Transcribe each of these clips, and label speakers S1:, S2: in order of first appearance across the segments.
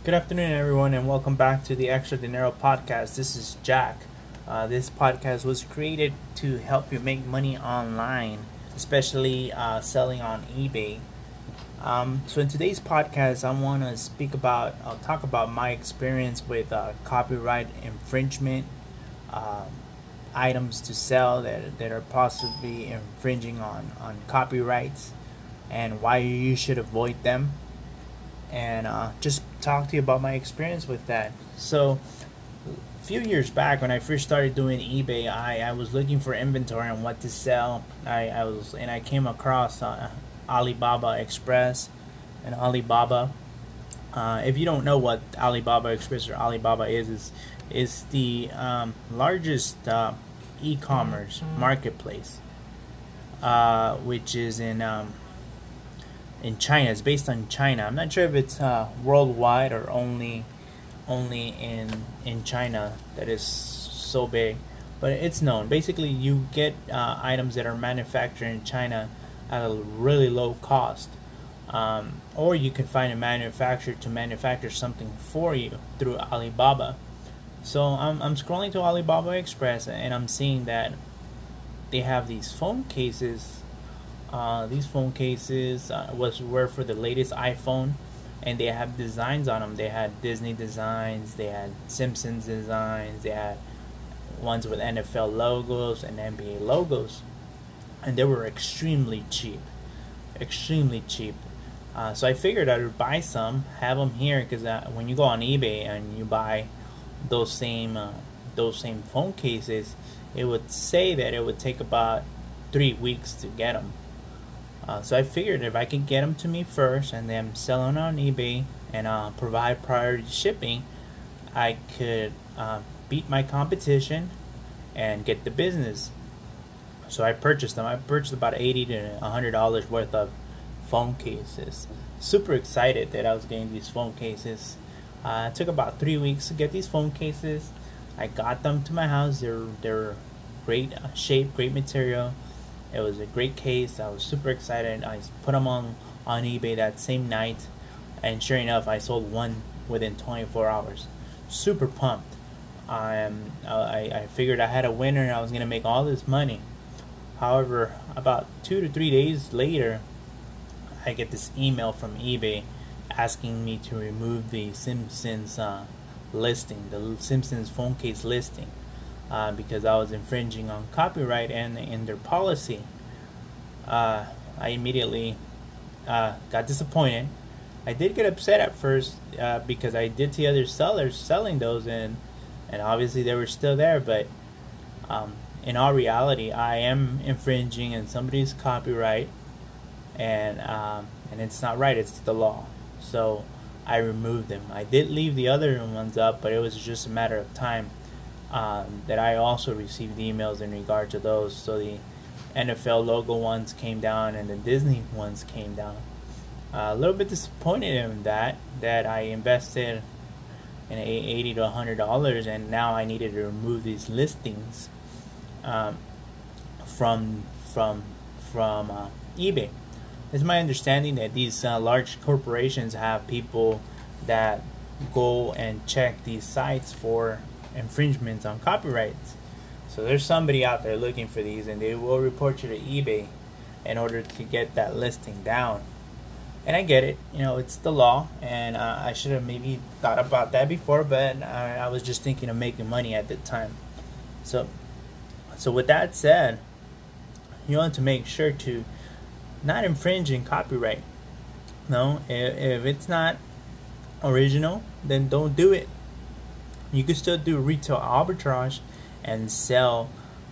S1: Good afternoon, everyone, and welcome back to the Extra Dinero podcast. This is Jack. This podcast was created to help you make money online, especially selling on eBay. So in today's podcast, I want to I'll talk about my experience with copyright infringement, items to sell that are possibly infringing on copyrights, and why you should avoid them, and just talk to you about my experience with that. So a few years back when I first started doing eBay, I was looking for inventory and what to sell. I came across Alibaba Express and Alibaba. If you don't know what Alibaba Express or Alibaba is the largest e-commerce marketplace, which is in China. It's based on China. I'm not sure if it's worldwide or only in China that is so big, but it's known. Basically, you get items that are manufactured in China at a really low cost, or you can find a manufacturer to manufacture something for you through Alibaba. So I'm scrolling to Alibaba Express and I'm seeing that they have these phone cases. These phone cases were for the latest iPhone, and they have designs on them. They had Disney designs, they had Simpsons designs, they had ones with NFL logos and NBA logos, and they were extremely cheap, extremely cheap. So I figured I would buy some, have them here, because when you go on eBay and you buy those same phone cases, it would say that it would take about 3 weeks to get them. So I figured if I could get them to me first and then sell them on eBay and provide priority shipping, I could beat my competition and get the business. So I purchased them. I purchased about $80 to $100 worth of phone cases. Super excited that I was getting these phone cases. It took about 3 weeks to get these phone cases. I got them to my house. They're great shape, great material. It was a great case. I was super excited. I put them on eBay that same night, and sure enough, I sold one within 24 hours. Super pumped. I figured I had a winner and I was gonna make all this money. However, about 2 to 3 days later, I get this email from eBay asking me to remove the Simpsons listing, the Simpsons phone case listing. Because I was infringing on copyright and in their policy. I immediately got disappointed. I did get upset at first because I did see other sellers selling those, and obviously they were still there. But in all reality, I am infringing on somebody's copyright, and it's not right. It's the law. So I removed them. I did leave the other ones up, but it was just a matter of time. That I also received emails in regard to those. So the NFL logo ones came down and the Disney ones came down. A little bit disappointed in that I invested in $80 to $100, and now I needed to remove these listings from eBay. It's my understanding that these large corporations have people that go and check these sites for infringements on copyrights. So there's somebody out there looking for these, and they will report you to eBay in order to get that listing down. And I get it, it's the law, and I should have maybe thought about that before, but I was just thinking of making money at the time. So with that said, you want to make sure to not infringe in copyright. No, if it's not original, then don't do it. You can still do retail arbitrage and sell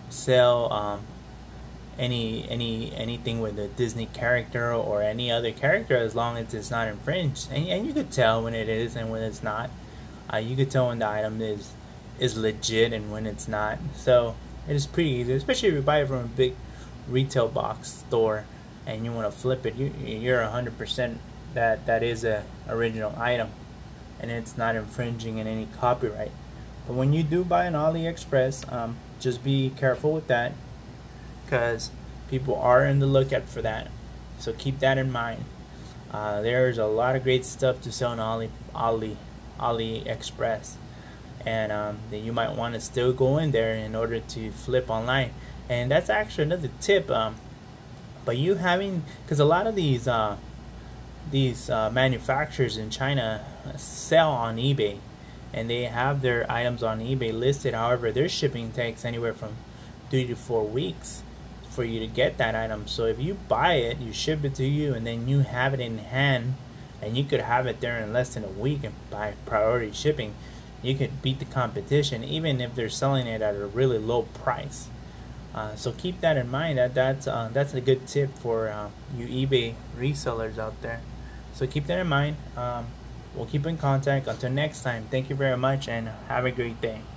S1: anything with a Disney character or any other character, as long as it's not infringed. And you could tell when it is and when it's not. You could tell when the item is legit and when it's not. So it is pretty easy, especially if you buy it from a big retail box store and you want to flip it. You're 100% that is a original item, and it's not infringing in any copyright. But when you do buy an AliExpress, just be careful with that, because people are in the lookout for that. So keep that in mind. There's a lot of great stuff to sell on AliExpress, and then you might want to still go in there in order to flip online. And that's actually another tip. But you having, because a lot of these manufacturers in China sell on eBay, and they have their items on eBay listed. However, their shipping takes anywhere from 3 to 4 weeks for you to get that item. So if you buy it, you ship it to you, and then you have it in hand, and you could have it there in less than a week, and by priority shipping, you could beat the competition, even if they're selling it at a really low price. So keep that in mind. That's a good tip for you eBay resellers out there. So keep that in mind. We'll keep in contact. Until next time, thank you very much, and have a great day.